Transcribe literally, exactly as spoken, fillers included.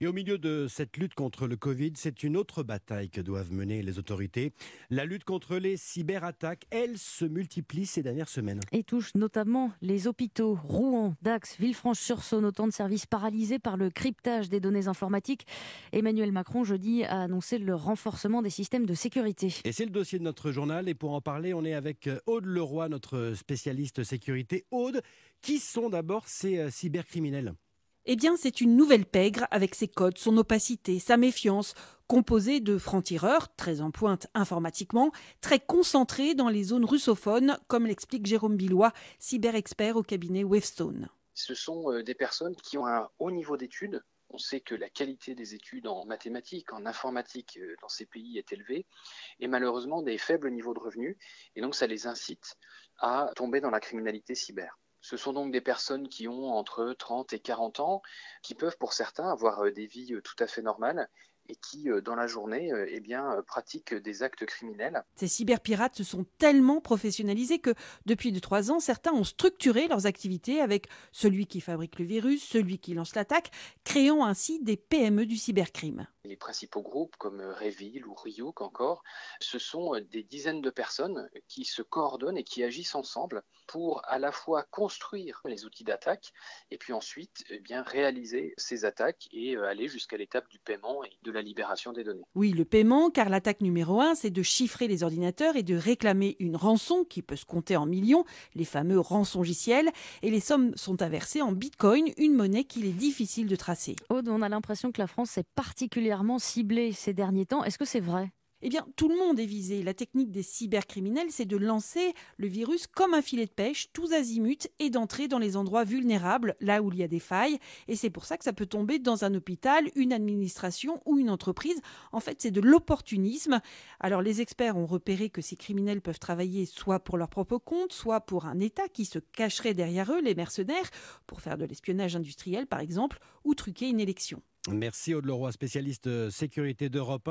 Et au milieu de cette lutte contre le Covid, c'est une autre bataille que doivent mener les autorités. La lutte contre les cyberattaques, elle se multiplie ces dernières semaines. Et touche notamment les hôpitaux. Rouen, Dax, Villefranche-sur-Saône, autant de services paralysés par le cryptage des données informatiques. Emmanuel Macron, jeudi, a annoncé le renforcement des systèmes de sécurité. Et c'est le dossier de notre journal. Et pour en parler, on est avec Aude Leroy, notre spécialiste sécurité. Aude, qui sont d'abord ces cybercriminels ? Eh bien, c'est une nouvelle pègre avec ses codes, son opacité, sa méfiance, composée de francs-tireurs, très en pointe informatiquement, très concentrés dans les zones russophones, comme l'explique Jérôme Billois, cyber-expert au cabinet Wavestone. Ce sont des personnes qui ont un haut niveau d'études. On sait que la qualité des études en mathématiques, en informatique dans ces pays est élevée et malheureusement des faibles niveaux de revenus. Et donc, ça les incite à tomber dans la criminalité cyber. Ce sont donc des personnes qui ont entre trente et quarante ans, qui peuvent pour certains avoir des vies tout à fait normales et qui, dans la journée, eh bien, pratiquent des actes criminels. Ces cyberpirates se sont tellement professionnalisés que, depuis deux trois ans, certains ont structuré leurs activités avec celui qui fabrique le virus, celui qui lance l'attaque, créant ainsi des P M E du cybercrime. Les principaux groupes comme Revil ou Ryuk encore, ce sont des dizaines de personnes qui se coordonnent et qui agissent ensemble pour à la fois construire les outils d'attaque et puis ensuite eh bien, réaliser ces attaques et aller jusqu'à l'étape du paiement et de la libération des données. Oui, le paiement, car l'attaque numéro un, c'est de chiffrer les ordinateurs et de réclamer une rançon qui peut se compter en millions, les fameux rançongiciels, et les sommes sont inversées en bitcoin, une monnaie qu'il est difficile de tracer. Aude, on a l'impression que la France est particulièrement ciblée ces derniers temps. Est-ce que c'est vrai ? Eh bien, tout le monde est visé. La technique des cybercriminels, c'est de lancer le virus comme un filet de pêche, tous azimuts, et d'entrer dans les endroits vulnérables, là où il y a des failles. Et c'est pour ça que ça peut tomber dans un hôpital, une administration ou une entreprise. En fait, c'est de l'opportunisme. Alors, les experts ont repéré que ces criminels peuvent travailler soit pour leur propre compte, soit pour un État qui se cacherait derrière eux, les mercenaires, pour faire de l'espionnage industriel, par exemple, ou truquer une élection. Merci Aude Leroy, spécialiste sécurité d'Europe un.